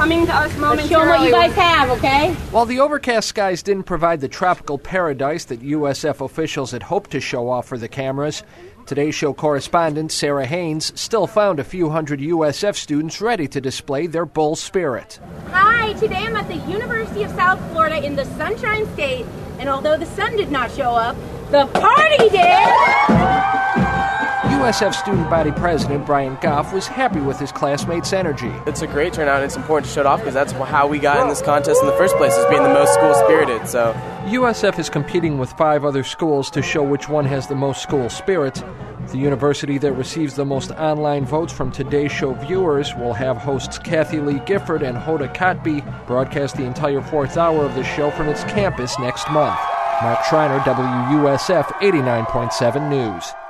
coming to us momentarily. Let's show them what you guys have, okay? While the overcast skies didn't provide the tropical paradise that USF officials had hoped to show off for the cameras, Today's Show correspondent Sarah Haynes still found a few hundred USF students ready to display their bull spirit. Hi, today I'm at the University of South Florida in the Sunshine State, and although the sun did not show up, the party did! USF student body president Brian Goff was happy with his classmates' energy. It's a great turnout, and it's important to show it off because that's how we got in this contest in the first place, is being the most school-spirited. So USF is competing with 5 other schools to show which one has the most school spirit. The university that receives the most online votes from Today's Show viewers will have hosts Kathy Lee Gifford and Hoda Kotb broadcast the entire 4th hour of the show from its campus next month. Mark Schreiner, WUSF 89.7 News.